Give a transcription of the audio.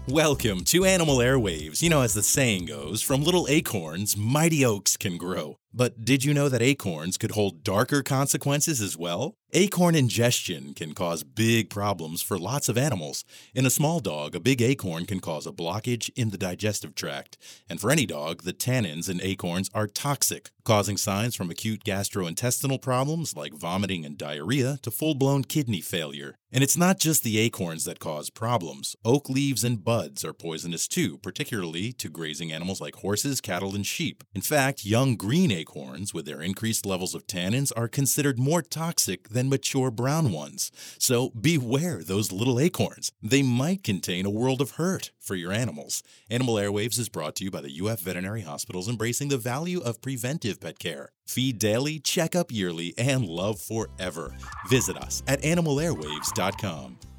Welcome to Animal Airwaves. As the saying goes, from little acorns, mighty oaks can grow. But did you know that acorns could hold darker consequences as well? Acorn ingestion can cause big problems for lots of animals. In a small dog, a big acorn can cause a blockage in the digestive tract. And for any dog, the tannins in acorns are toxic, causing signs from acute gastrointestinal problems like vomiting and diarrhea to full-blown kidney failure. And it's not just the acorns that cause problems. Oak leaves and buds are poisonous too, particularly to grazing animals like horses, cattle, and sheep. In fact, young green acorns with their increased levels of tannins are considered more toxic than mature brown ones. So beware those little acorns. They might contain a world of hurt for your animals. Animal Airwaves is brought to you by the UF Veterinary Hospitals, embracing the value of preventive pet care. Feed daily, check up yearly, and love forever. Visit us at animalairwaves.com.